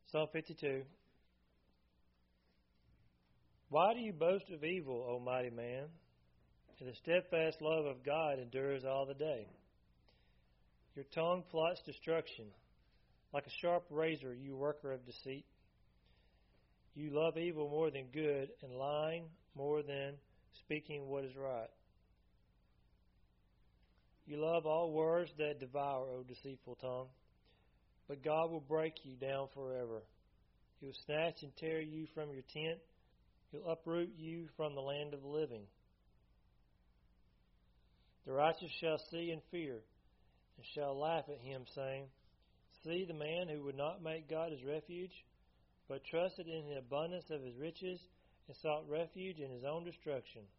Psalm 52. Why do you boast of evil, O mighty man? And the steadfast love of God endures all the day. Your tongue plots destruction. Like a sharp razor, you worker of deceit. You love evil more than good, and lying more than speaking what is right. You love all words that devour, O deceitful tongue. But God will break you down forever. He will snatch and tear you from your tent. He'll uproot you from the land of the living. The righteous shall see and fear, and shall laugh at him, saying, See the man who would not make God his refuge, but trusted in the abundance of his riches, and sought refuge in his own destruction.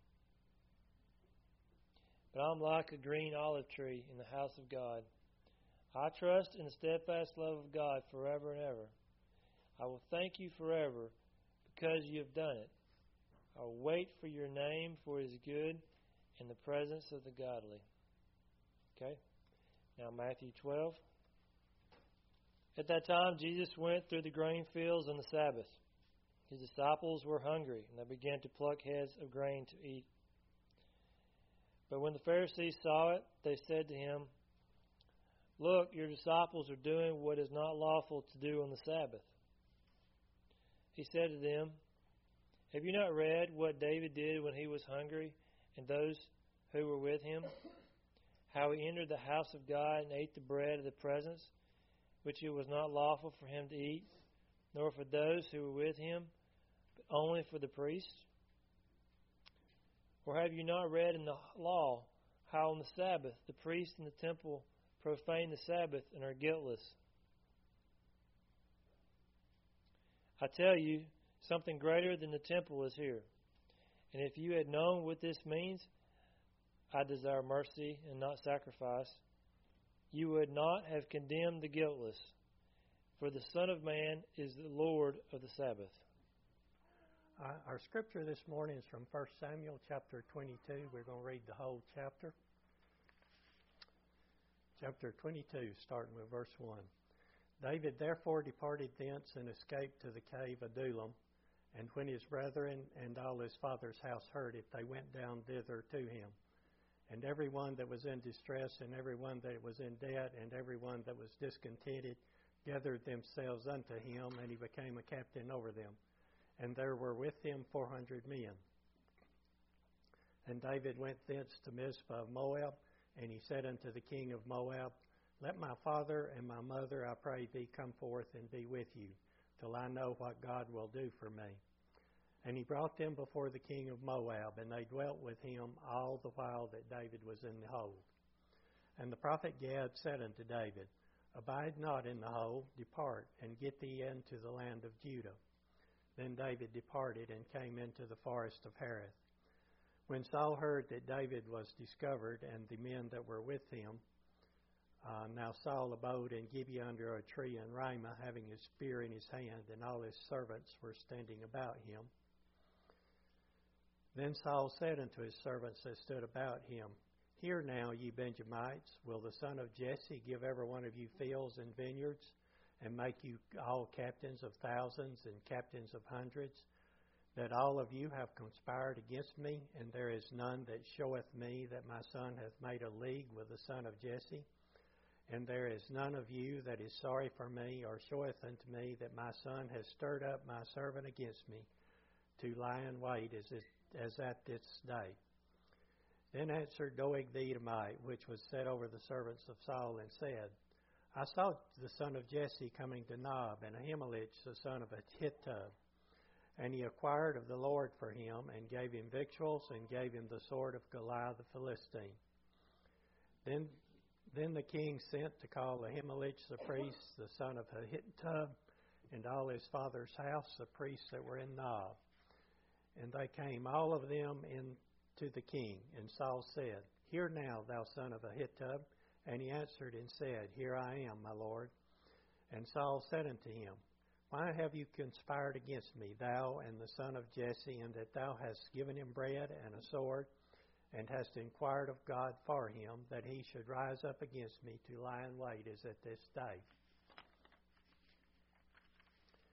But I'm like a green olive tree in the house of God. I trust in the steadfast love of God forever and ever. I will thank you forever because you have done it. I will wait for your name, for it is good in the presence of the godly. Okay? Now Matthew 12. At that time Jesus went through the grain fields on the Sabbath. His disciples were hungry, and they began to pluck heads of grain to eat. But when the Pharisees saw it, they said to him, Look, your disciples are doing what is not lawful to do on the Sabbath. He said to them, Have you not read what David did when he was hungry, and those who were with him? How he entered the house of God and ate the bread of the presence, which it was not lawful for him to eat, nor for those who were with him, but only for the priests? Or have you not read in the law how on the Sabbath the priests in the temple profane the Sabbath and are guiltless? I tell you, something greater than the temple is here. And if you had known what this means, I desire mercy and not sacrifice, you would not have condemned the guiltless. For the Son of Man is the Lord of the Sabbath. Our scripture this morning is from 1 Samuel chapter 22. We're going to read the whole chapter. Chapter 22, starting with verse 1. David therefore departed thence and escaped to the cave Adullam. And when his brethren and all his father's house heard it, they went down thither to him. And every one that was in distress, and every one that was in debt, and every one that was discontented, gathered themselves unto him, and he became a captain over them. And there were with him 400 men. And David went thence to Mizpah of Moab, and he said unto the king of Moab, Let my father and my mother, I pray thee, come forth and be with you, till I know what God will do for me. And he brought them before the king of Moab, and they dwelt with him all the while that David was in the hold. And the prophet Gad said unto David, Abide not in the hold, depart, and get thee into the land of Judah. Then David departed and came into the forest of Hareth. When Saul heard that David was discovered, and the men that were with him, now Saul abode in Gibeah under a tree in Ramah, having his spear in his hand, and all his servants were standing about him. Then Saul said unto his servants that stood about him, Hear now, ye Benjamites, will the son of Jesse give every one of you fields and vineyards, and make you all captains of thousands and captains of hundreds, that all of you have conspired against me, and there is none that showeth me that my son hath made a league with the son of Jesse? And there is none of you that is sorry for me, or showeth unto me that my son has stirred up my servant against me, to lie in wait as at this day. Then answered Doeg the Edomite, which was set over the servants of Saul, and said, I saw the son of Jesse coming to Nob, and Ahimelech the son of Ahitub. And he inquired of the Lord for him, and gave him victuals, and gave him the sword of Goliath the Philistine. Then the king sent to call Ahimelech the priest, the son of Ahitub, and all his father's house, the priests that were in Nob. And they came all of them in to the king. And Saul said, Hear now, thou son of Ahitub. And he answered and said, Here I am, my lord. And Saul said unto him, Why have you conspired against me, thou and the son of Jesse, and that thou hast given him bread and a sword, and hast inquired of God for him, that he should rise up against me to lie in wait as at this day?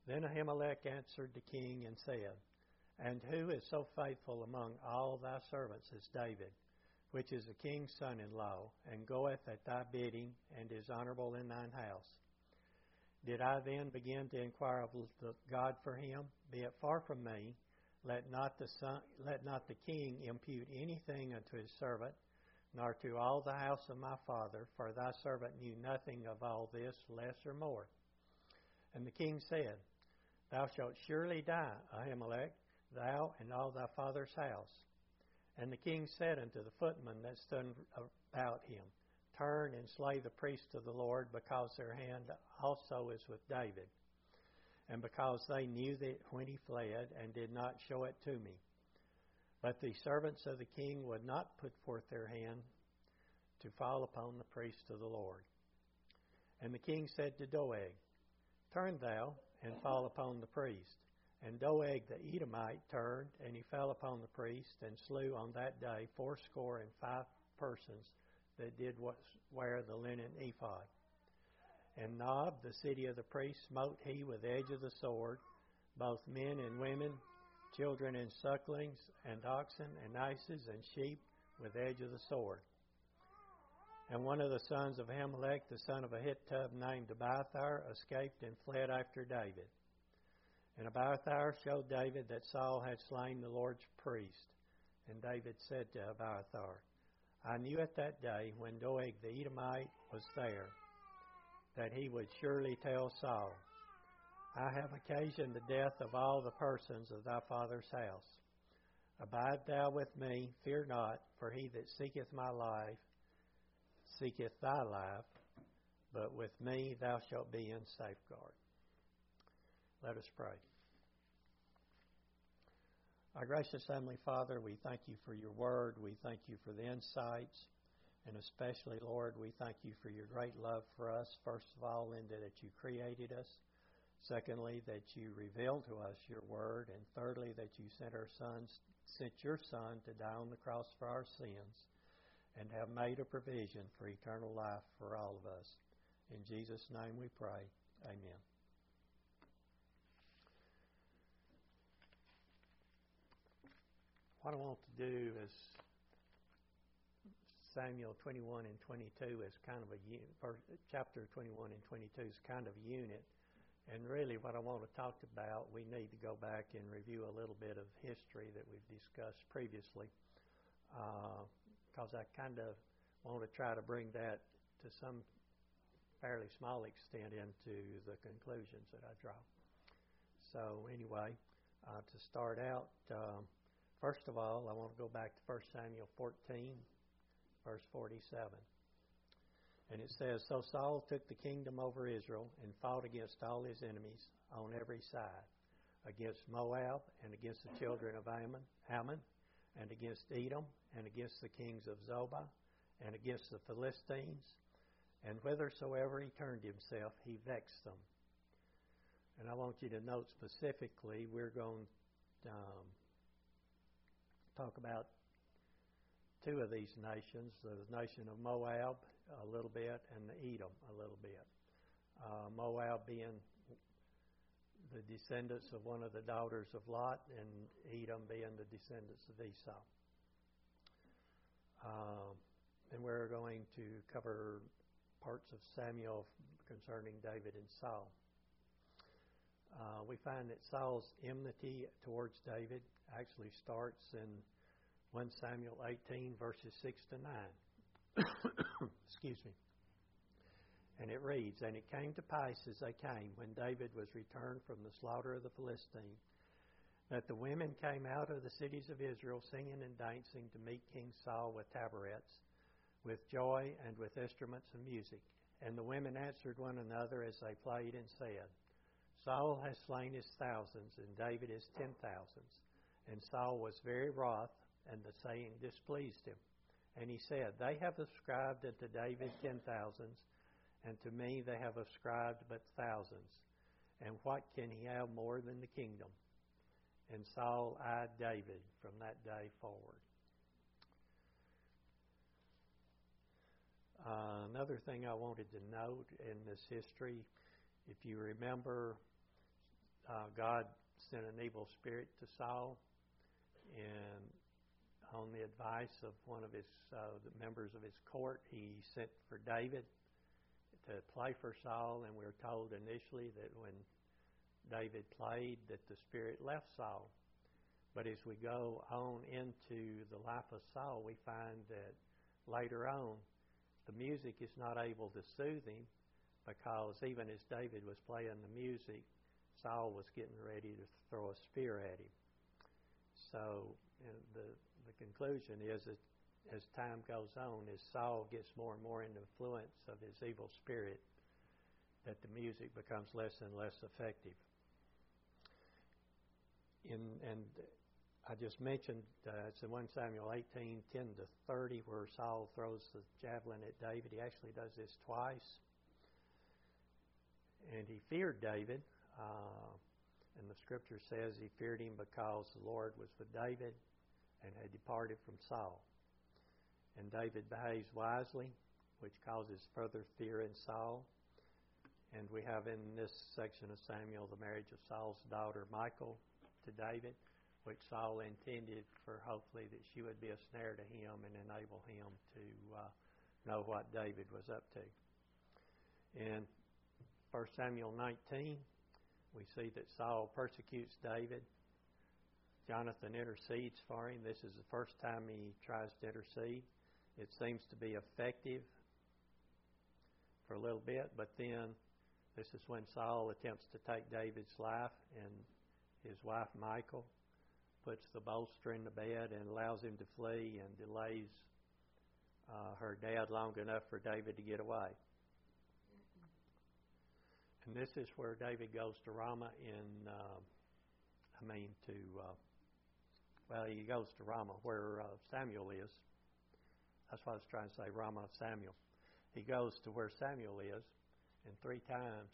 Then Ahimelech answered the king and said, And who is so faithful among all thy servants as David, which is the king's son-in-law, and goeth at thy bidding, and is honorable in thine house? Did I then begin to inquire of the God for him? Be it far from me. Let not the king impute anything unto his servant, nor to all the house of my father, for thy servant knew nothing of all this, less or more. And the king said, Thou shalt surely die, Ahimelech, thou and all thy father's house. And the king said unto the footmen that stood about him, Turn and slay the priests of the Lord, because their hand also is with David, and because they knew that when he fled, and did not show it to me. But the servants of the king would not put forth their hand to fall upon the priests of the Lord. And the king said to Doeg, Turn thou, and fall upon the priest. And Doeg the Edomite turned, and he fell upon the priest, and slew on that day 75 persons that did wear the linen ephod. And Nob, the city of the priests, smote he with the edge of the sword, both men and women, children and sucklings, and oxen and asses and sheep with the edge of the sword. And one of the sons of Ahimelech, the son of Ahitub, named Abiathar, escaped and fled after David. And Abiathar showed David that Saul had slain the Lord's priest. And David said to Abiathar, I knew at that day, when Doeg the Edomite was there, that he would surely tell Saul, I have occasioned the death of all the persons of thy father's house. Abide thou with me, fear not, for he that seeketh my life seeketh thy life, but with me thou shalt be in safeguard. Let us pray. Our gracious Heavenly Father, we thank you for your word. We thank you for the insights. And especially, Lord, we thank you for your great love for us. First of all, in that you created us. Secondly, that you revealed to us your word. And thirdly, that you sent your Son to die on the cross for our sins and have made a provision for eternal life for all of us. In Jesus' name we pray. Amen. What I want to do is Samuel 21 and 22 is kind of chapter 21 and 22 is kind of a unit. And really what I want to talk about, we need to go back and review a little bit of history that we've discussed previously, because I kind of want to try to bring that to some fairly small extent into the conclusions that I draw. So anyway, to start out, first of all, I want to go back to 1 Samuel 14, verse 47. And it says, So Saul took the kingdom over Israel and fought against all his enemies on every side, against Moab and against the children of Ammon, and against Edom and against the kings of Zobah and against the Philistines. And whithersoever he turned himself, he vexed them. And I want you to note specifically, we're going to talk about two of these nations, the nation of Moab a little bit and the Edom a little bit. Moab being the descendants of one of the daughters of Lot, and Edom being the descendants of Esau. And we're going to cover parts of Samuel concerning David and Saul. We find that Saul's enmity towards David actually starts in 1 Samuel 18, verses 6 to 9. Excuse me. And it reads, And it came to pass as they came, when David was returned from the slaughter of the Philistines, that the women came out of the cities of Israel, singing and dancing to meet King Saul with tabrets, with joy and with instruments of music. And the women answered one another as they played and said, Saul has slain his thousands, and David his 10,000s. And Saul was very wroth, and the saying displeased him. And he said, They have ascribed unto David 10,000s, and to me they have ascribed but thousands. And what can he have more than the kingdom? And Saul eyed David from that day forward. Another thing I wanted to note in this history, if you remember, God sent an evil spirit to Saul, and on the advice of one of the members of his court, he sent for David to play for Saul, and we're told initially that when David played that the spirit left Saul. But as we go on into the life of Saul, we find that later on the music is not able to soothe him, because even as David was playing the music, Saul was getting ready to throw a spear at him. So the conclusion is that as time goes on, as Saul gets more and more in the influence of his evil spirit, that the music becomes less and less effective. And I just mentioned it's in 1 Samuel 18:10-30 where Saul throws the javelin at David. He actually does this twice. And he feared David. And the scripture says he feared him because the Lord was with David and had departed from Saul. And David behaves wisely, which causes further fear in Saul. And we have in this section of Samuel the marriage of Saul's daughter Michal to David, which Saul intended for hopefully that she would be a snare to him and enable him to know what David was up to. In 1 Samuel 19, we see that Saul persecutes David. Jonathan intercedes for him. This is the first time he tries to intercede. It seems to be effective for a little bit, but then this is when Saul attempts to take David's life, and his wife Michal puts the bolster in the bed and allows him to flee and delays her dad long enough for David to get away. And this is where David goes to Ramah he goes to Ramah where Samuel is. That's what I was trying to say, Ramah of Samuel. He goes to where Samuel is, and 3 times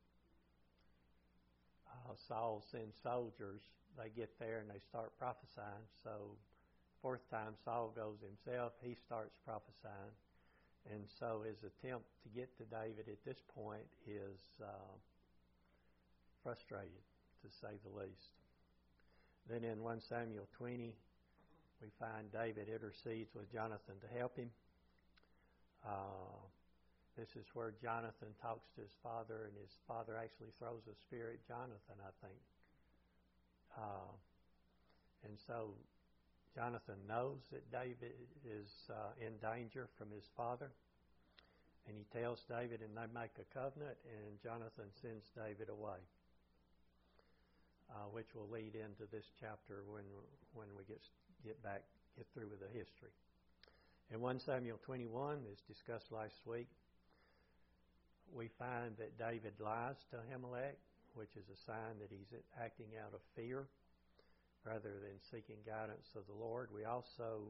Saul sends soldiers. They get there and they start prophesying. So 4th time Saul goes himself. He starts prophesying. And so his attempt to get to David at this point is frustrated, to say the least. Then in 1 Samuel 20, we find David intercedes with Jonathan to help him. This is where Jonathan talks to his father, and his father actually throws a spear at Jonathan, I think. And so Jonathan knows that David is in danger from his father, and he tells David, and they make a covenant, and Jonathan sends David away, which will lead into this chapter when we get through with the history. In 1 Samuel 21, as discussed last week, we find that David lies to Ahimelech, which is a sign that he's acting out of fear rather than seeking guidance of the Lord. We also,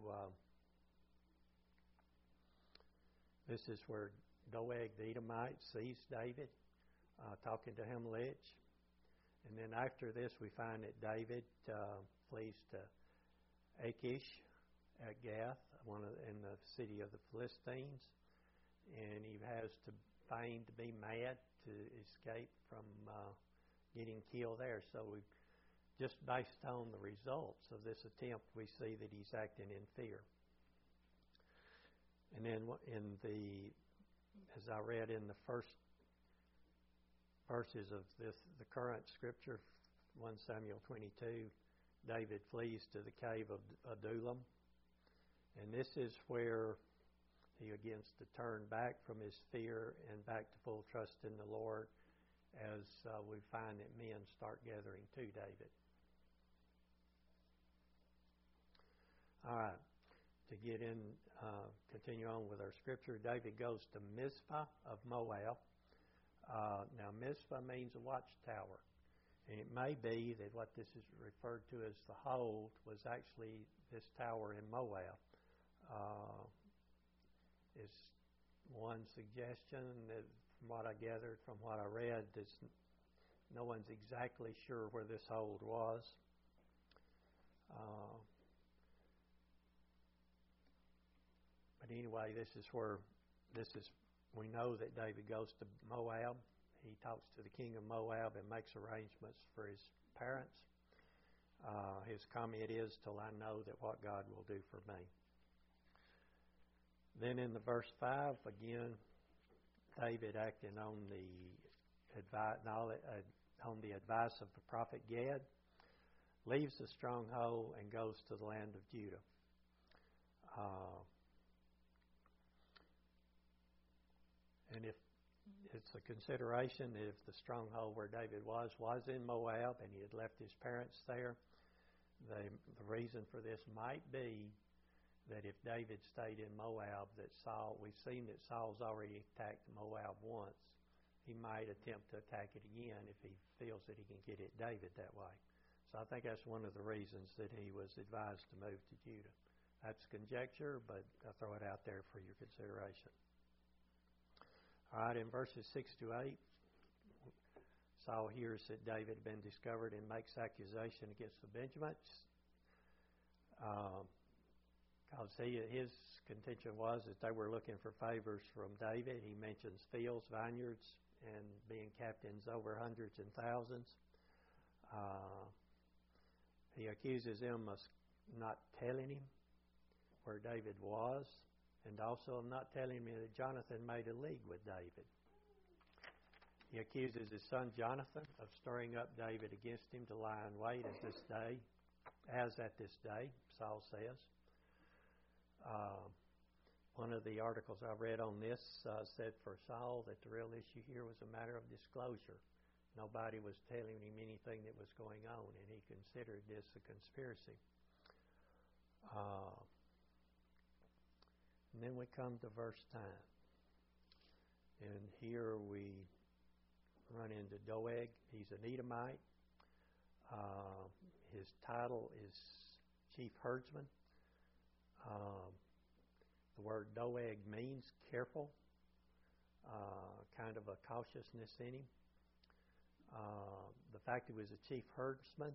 this is where Doeg the Edomite sees David talking to Ahimelech. And then after this, we find that David flees to Achish at Gath, in the city of the Philistines, and he has to feign to be mad to escape from getting killed there. So just based on the results of this attempt, we see that he's acting in fear. And then as I read in the first verses of the current scripture, 1 Samuel 22, David flees to the cave of Adullam. And this is where he begins to turn back from his fear and back to full trust in the Lord, as we find that men start gathering to David. All right. To continue on with our scripture, David goes to Mizpah of Moab. Now, Mizpah means a watchtower. And it may be that what this is referred to as the hold was actually this tower in Moab. Is one suggestion that, from what I gathered, from what I read, no one's exactly sure where this hold was. But anyway, we know that David goes to Moab. he talks to the king of Moab and makes arrangements for his parents. His comment is, till I know that what God will do for me. Then in the verse 5, again, David, acting on the advice of the prophet Gad, leaves the stronghold and goes to the land of Judah. And if it's a consideration that if the stronghold where David was in Moab and he had left his parents there, the reason for this might be that if David stayed in Moab, we've seen that Saul's already attacked Moab once. He might attempt to attack it again if he feels that he can get at David that way. So I think that's one of the reasons that he was advised to move to Judah. That's conjecture, but I throw it out there for your consideration. All right, in verses 6 to 8, Saul hears that David had been discovered and makes accusation against the Benjamites. Because his contention was that they were looking for favors from David. He mentions fields, vineyards, and being captains over hundreds and thousands. He accuses them of not telling him where David was, and also of not telling him that Jonathan made a league with David. He accuses his son Jonathan of stirring up David against him to lie in wait as at this day, Saul says. One of the articles I read on this said for Saul that the real issue here was a matter of disclosure. Nobody was telling him anything that was going on, and he considered this a conspiracy. And then we come to verse 9. And here we run into Doeg. He's an Edomite. His title is chief herdsman. The word Doeg means careful, kind of a cautiousness in him. The fact he was a chief herdsman,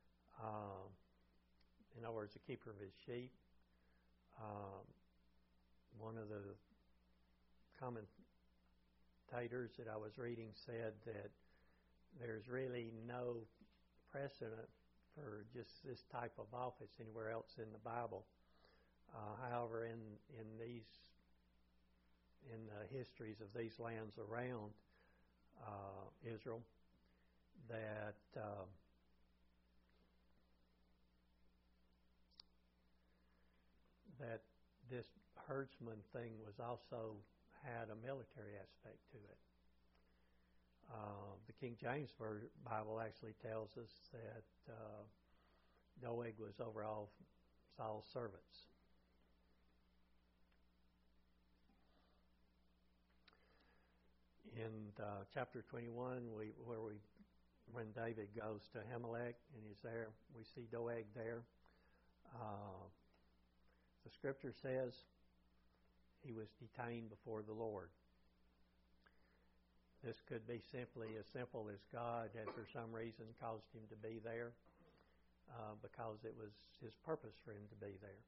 in other words, a keeper of his sheep. One of the commentators that I was reading said that there's really no precedent for just this type of office anywhere else in the Bible. However, in the histories of these lands around Israel, that this herdsman thing was also had a military aspect to it. The King James Bible actually tells us that Doeg was over all Saul's servants. In chapter 21, when David goes to Ahimelech and he's there, we see Doeg there. The scripture says he was detained before the Lord. This could be simply as simple as God had for some reason caused him to be there because it was his purpose for him to be there.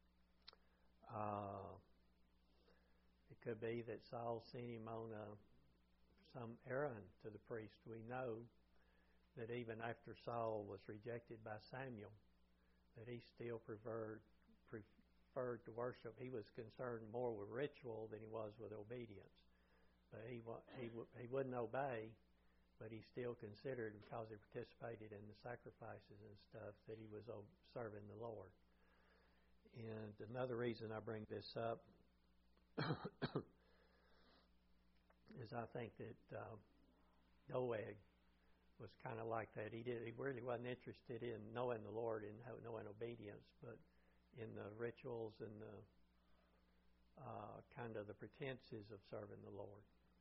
It could be that Saul sent him on some errand to the priest. We know that even after Saul was rejected by Samuel, that he still preferred to worship. He was concerned more with ritual than he was with obedience. But he wouldn't obey, but he still considered, because he participated in the sacrifices and stuff, that he was serving the Lord. And another reason I bring this up is I think that Doeg was kind of like that. He really wasn't interested in knowing the Lord and knowing obedience, but in the rituals and the kind of the pretenses of serving the Lord.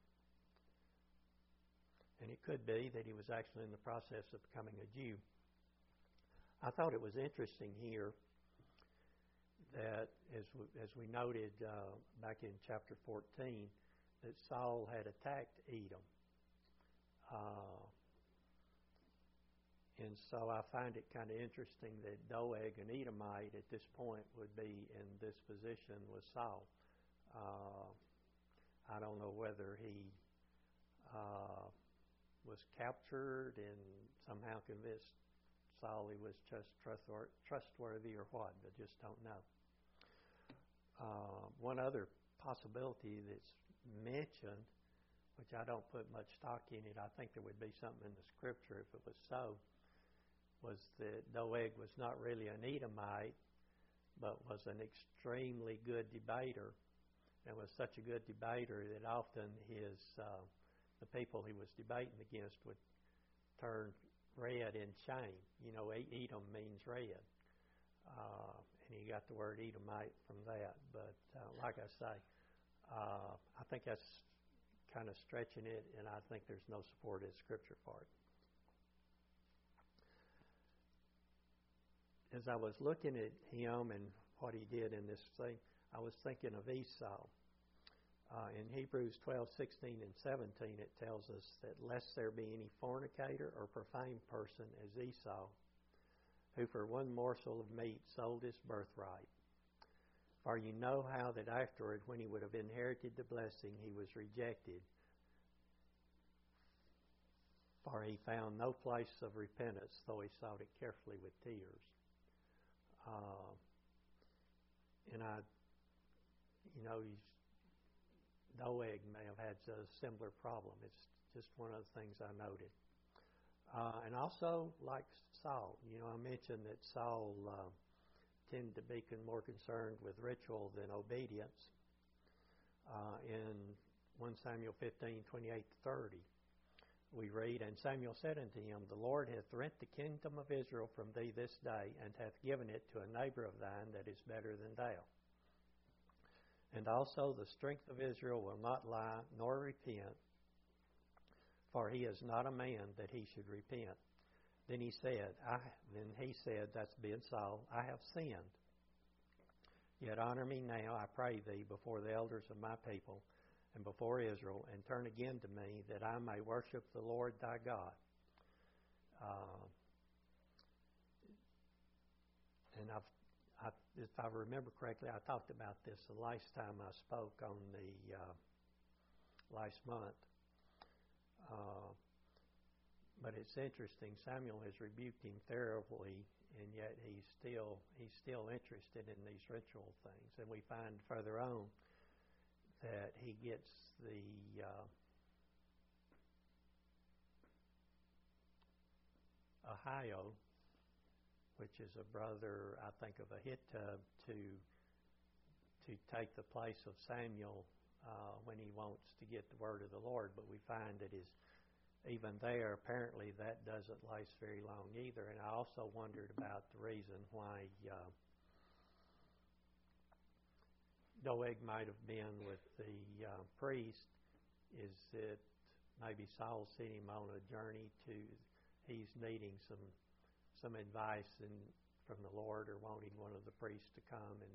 And it could be that he was actually in the process of becoming a Jew. I thought it was interesting here that, as we noted back in chapter 14, that Saul had attacked Edom. And so I find it kind of interesting that Doeg, an Edomite, at this point would be in this position with Saul. I don't know whether he was captured and somehow convinced Saul he was just trustworthy or what, but just don't know. One other possibility that's mentioned, which I don't put much stock in it, I think there would be something in the scripture if it was so, was that Doeg was not really an Edomite, but was an extremely good debater, and was such a good debater that often the people he was debating against would turn red in shame. You know, Edom means red. And he got the word Edomite from that. But like I say, I think that's kind of stretching it, and I think there's no support in Scripture for it. As I was looking at him and what he did in this thing, I was thinking of Esau. In Hebrews 12:16 and 17, it tells us that lest there be any fornicator or profane person as Esau, who for one morsel of meat sold his birthright. For you know how that afterward, when he would have inherited the blessing, he was rejected. For he found no place of repentance, though he sought it carefully with tears. Doeg may have had a similar problem. It's just one of the things I noted. And also, like Saul, I mentioned that Saul tended to be more concerned with ritual than obedience. In 1 Samuel 15:28-30, we read, And Samuel said unto him, The Lord hath rent the kingdom of Israel from thee this day, and hath given it to a neighbor of thine that is better than thou. And also the strength of Israel will not lie, nor repent, for he is not a man that he should repent. Then he said, that's being Saul, I have sinned. Yet honor me now, I pray thee, before the elders of my people, and before Israel, and turn again to me, that I may worship the Lord thy God. And if I remember correctly, I talked about this the last time I spoke on the last month. But it's interesting. Samuel has rebuked him thoroughly, and yet he's still interested in these ritual things. And we find further on that he gets the Ahio, which is a brother, I think, of Ahitub, to take the place of Samuel when he wants to get the word of the Lord. But we find that even there, apparently that doesn't last very long either. And I also wondered about the reason why Doeg might have been with the priest, is that maybe Saul sent him on a journey he's needing some advice from the Lord, or wanting one of the priests to come and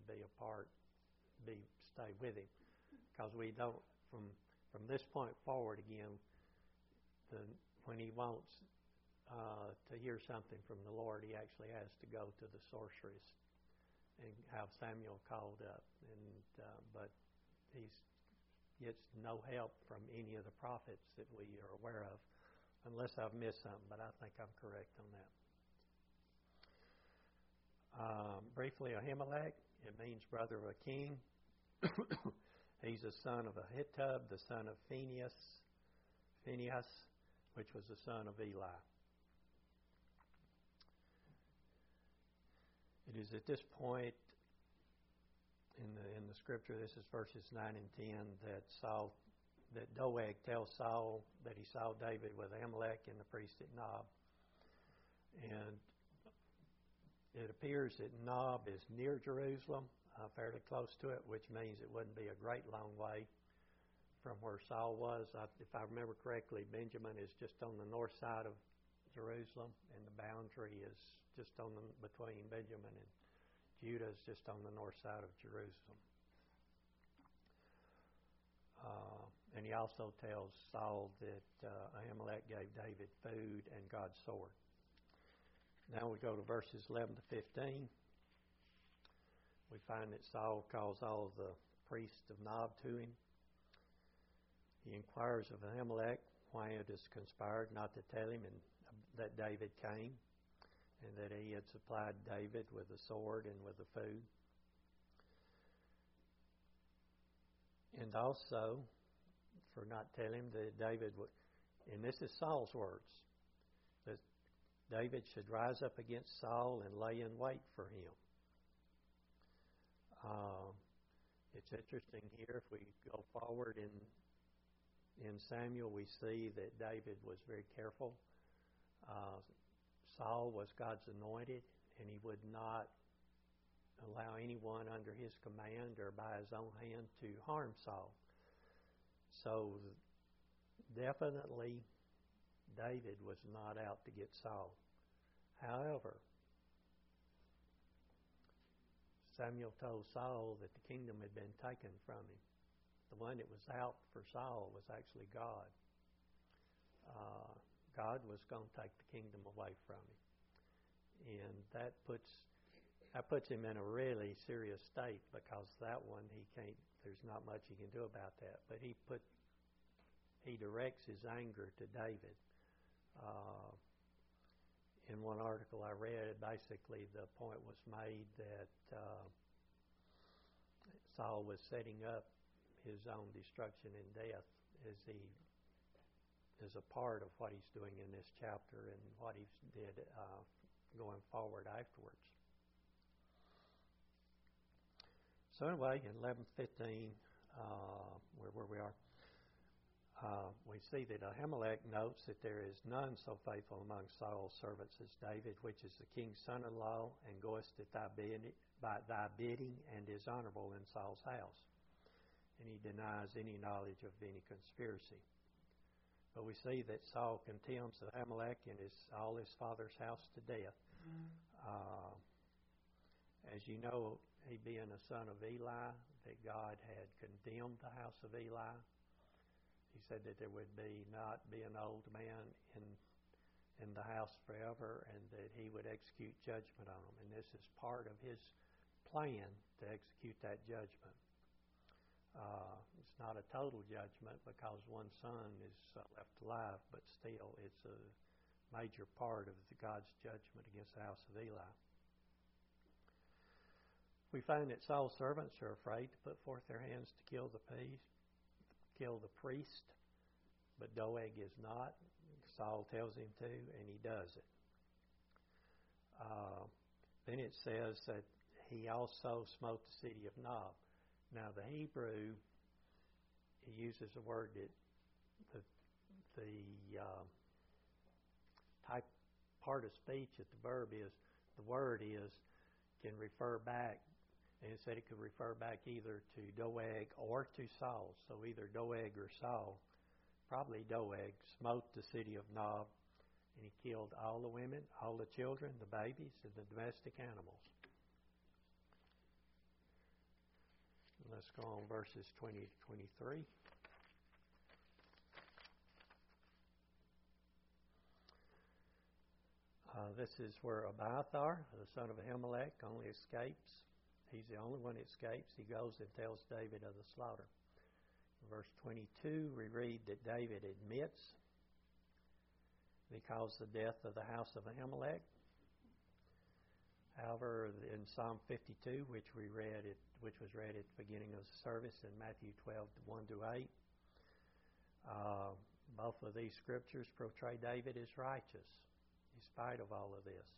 stay with him. Because we don't, from this point forward again, when he wants to hear something from the Lord, he actually has to go to the sorceress and have Samuel called up. But he gets no help from any of the prophets that we are aware of, unless I've missed something, but I think I'm correct on that. Briefly, Ahimelech, it means brother of a king. He's the son of Ahitub, the son of Phinehas, which was the son of Eli. It is at this point in the scripture, this is verses 9 and 10, that Doeg tells Saul that he saw David with Ahimelech and the priest at Nob. And it appears that Nob is near Jerusalem, fairly close to it, which means it wouldn't be a great long way from where Saul was. If I remember correctly, Benjamin is just on the north side of Jerusalem, and the boundary is just between Benjamin and Judah is just on the north side of Jerusalem. And he also tells Saul that Ahimelech gave David food and God's sword. Now we go to verses 11 to 15. We find that Saul calls all of the priests of Nob to him. He inquires of Ahimelech why it is conspired not to tell him that David came, and that he had supplied David with the sword and with the food. And also, for not telling him that David would, and this is Saul's words, that David should rise up against Saul and lay in wait for him. It's interesting here, if we go forward in Samuel, we see that David was very careful. Saul was God's anointed, and he would not allow anyone under his command or by his own hand to harm Saul. So definitely David was not out to get Saul. However, Samuel told Saul that the kingdom had been taken from him. The one that was out for Saul was actually God. God was going to take the kingdom away from him. And that puts him in a really serious state, because that one there's not much he can do about that. But he directs his anger to David. In one article I read, basically the point was made that Saul was setting up his own destruction and death as a part of what he's doing in this chapter and what he did going forward afterwards. So anyway, in 11:15, where we are, we see that Ahimelech notes that there is none so faithful among Saul's servants as David, which is the king's son-in-law, and goeth at by thy bidding, and is honorable in Saul's house. And he denies any knowledge of any conspiracy. But we see that Saul contemns Ahimelech and all his father's house to death. As you know, he being a son of Eli, that God had condemned the house of Eli. He said that there would not be an old man in the house forever, and that he would execute judgment on them. And this is part of his plan to execute that judgment. It's not a total judgment, because one son is left alive, but still it's a major part of God's judgment against the house of Eli. We find that Saul's servants are afraid to put forth their hands to kill the priest, but Doeg is not. Saul tells him to, and he does it. Then it says that he also smote the city of Nob. Now the Hebrew, he uses a word that the type part of speech that the word is can refer back. And it said it could refer back either to Doeg or to Saul. So either Doeg or Saul, probably Doeg, smote the city of Nob, and he killed all the women, all the children, the babies, and the domestic animals. Let's go on verses 20 to 23. This is where Abiathar, the son of Ahimelech, only escapes. He's the only one that escapes. He goes and tells David of the slaughter. In verse 22, we read that David admits that he caused the death of the house of Ahimelech. However, in Psalm 52, which was read at the beginning of the service, in Matthew 12:1-8, both of these scriptures portray David as righteous, in spite of all of this.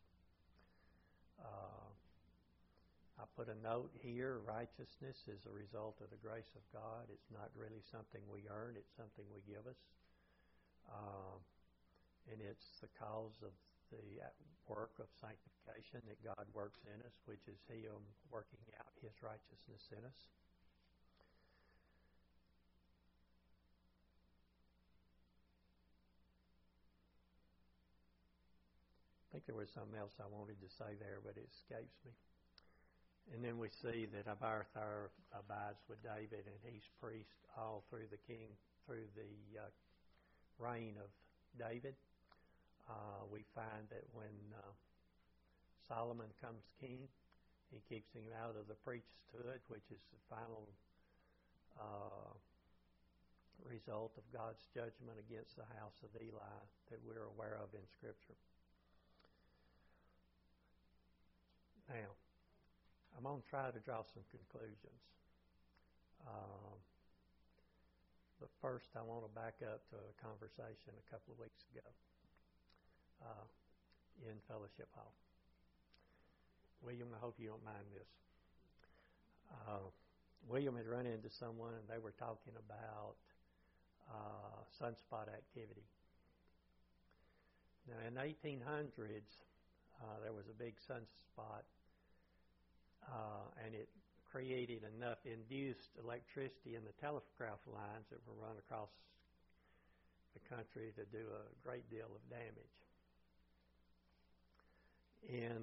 I put a note here: righteousness is a result of the grace of God. It's not really something we earn; it's something we give us, and it's the cause of the work of sanctification that God works in us, which is Him working out His righteousness in us. I think there was something else I wanted to say there, but it escapes me. And then we see that Abiathar abides with David, and he's priest all through the reign of David. We find that when Solomon comes king, he keeps him out of the priesthood, which is the final result of God's judgment against the house of Eli that we're aware of in Scripture. Now, I'm going to try to draw some conclusions. But first, I want to back up to a conversation a couple of weeks ago in Fellowship Hall. William, I hope you don't mind this. William had run into someone, and they were talking about sunspot activity. Now, in the 1800s, there was a big sunspot, and it created enough induced electricity in the telegraph lines that were run across the country to do a great deal of damage. And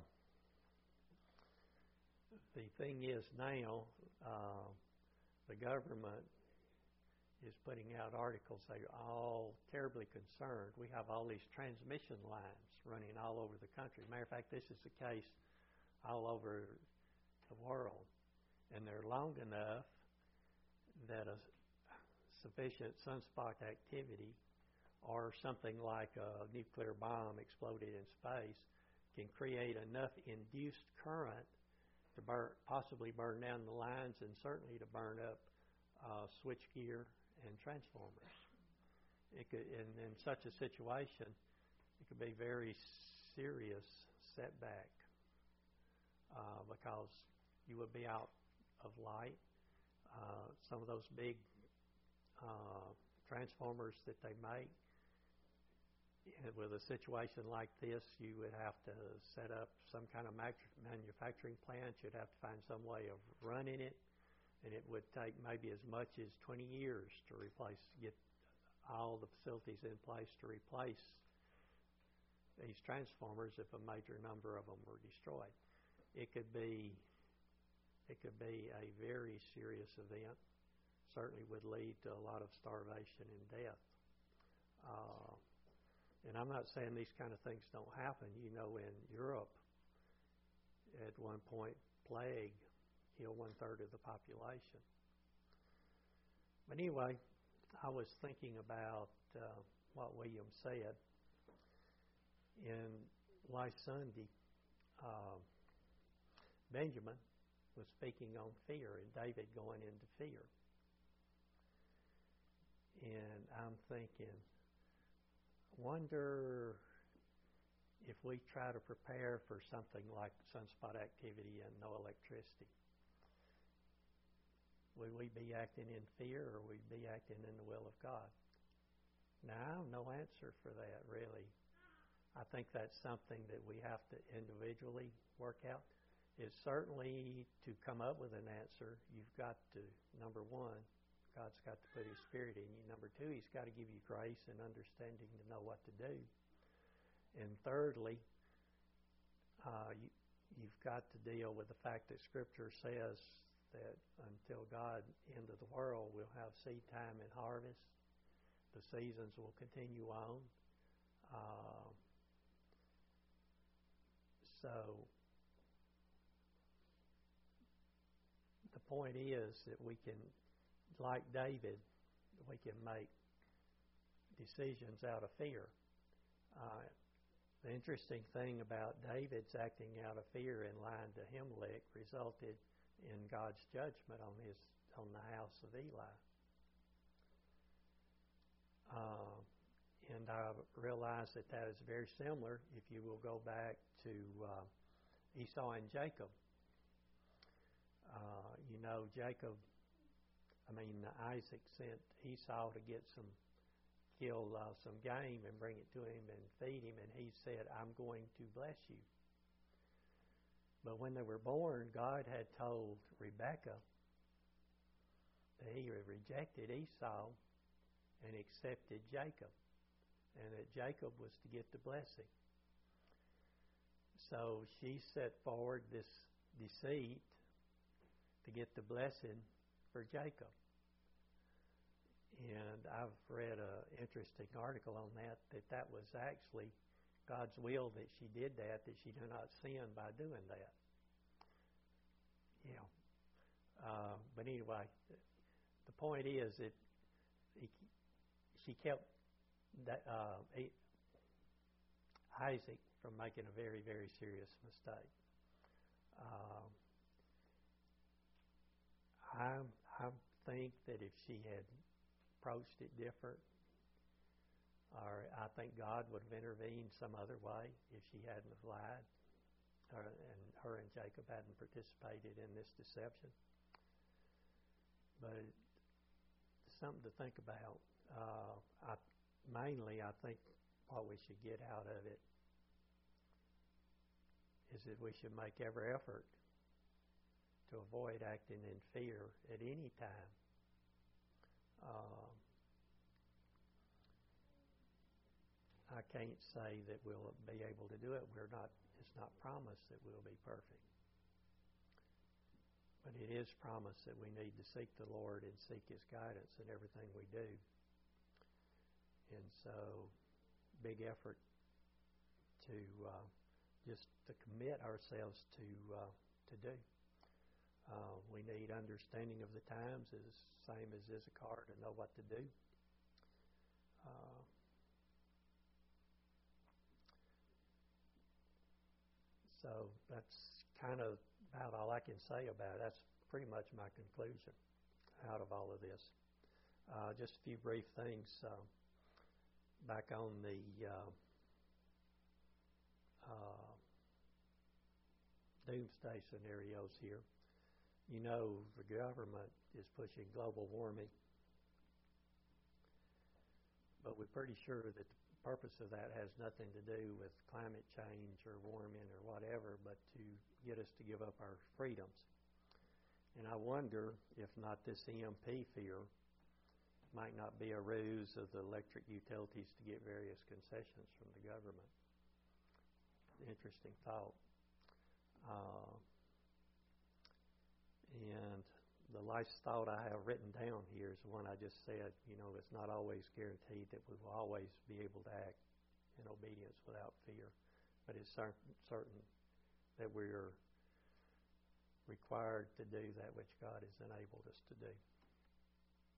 the thing is now, the government is putting out articles. They're all terribly concerned. We have all these transmission lines running all over the country. Matter of fact, this is the case all over the world. And they're long enough that a sufficient sunspot activity or something like a nuclear bomb exploded in space can create enough induced current to possibly burn down the lines and certainly to burn up switchgear and transformers. It could, in such a situation, it could be very serious setback because you would be out of light. Some of those big transformers that they make, with a situation like this, you would have to set up some kind of manufacturing plant. You'd have to find some way of running it, and it would take maybe as much as 20 years to get all the facilities in place to replace these transformers if a major number of them were destroyed. It could be a very serious event. Certainly would lead to a lot of starvation and death. And I'm not saying these kind of things don't happen. You know, in Europe, at one point, plague killed 1/3 of the population. But anyway, I was thinking about what William said. And last Sunday, Benjamin was speaking on fear and David going into fear. And I'm thinking, wonder if we try to prepare for something like sunspot activity and no electricity. Would we be acting in fear or would we be acting in the will of God? Now, I have no answer for that, really. I think that's something that we have to individually work out. Is certainly to come up with an answer, you've got to, number one, God's got to put His Spirit in you. Number two, He's got to give you grace and understanding to know what to do. And thirdly, you've got to deal with the fact that Scripture says that until God end of the world, we'll have seed time and harvest. The seasons will continue on. So the point is that we can, like David, we can make decisions out of fear. The interesting thing about David's acting out of fear in lying to Ahimelech resulted in God's judgment on the house of Eli. And I realize that is very similar if you will go back to Esau and Jacob. Isaac sent Esau to kill some game and bring it to him and feed him, and he said, I'm going to bless you. But when they were born, God had told Rebekah that He rejected Esau and accepted Jacob, and that Jacob was to get the blessing. So she set forward this deceit to get the blessing for Jacob. And I've read an interesting article on that was actually God's will that she did that she do not sin by doing that. But anyway, the point is that she kept Isaac from making a very, very serious mistake. I think that if she had approached it different, or I think God would have intervened some other way if she hadn't have lied, and her and Jacob hadn't participated in this deception. But it's something to think about. Mainly, I think what we should get out of it is that we should make every effort to avoid acting in fear at any time. I can't say that we'll be able to do it. It's not promised that we'll be perfect. But it is promised that we need to seek the Lord and seek His guidance in everything we do. And so, big effort to just to commit ourselves to do. We need understanding of the times, as same as Issachar, to know what to do. So that's kind of about all I can say about it. That's pretty much my conclusion out of all of this. Just a few brief things. Back on the doomsday scenarios here. You know, the government is pushing global warming, but we're pretty sure that the purpose of that has nothing to do with climate change or warming or whatever, but to get us to give up our freedoms. And I wonder if not this EMP fear might not be a ruse of the electric utilities to get various concessions from the government. Interesting thought. And the last thought I have written down here is the one I just said. You know, it's not always guaranteed that we will always be able to act in obedience without fear, but it's certain that we're required to do that which God has enabled us to do.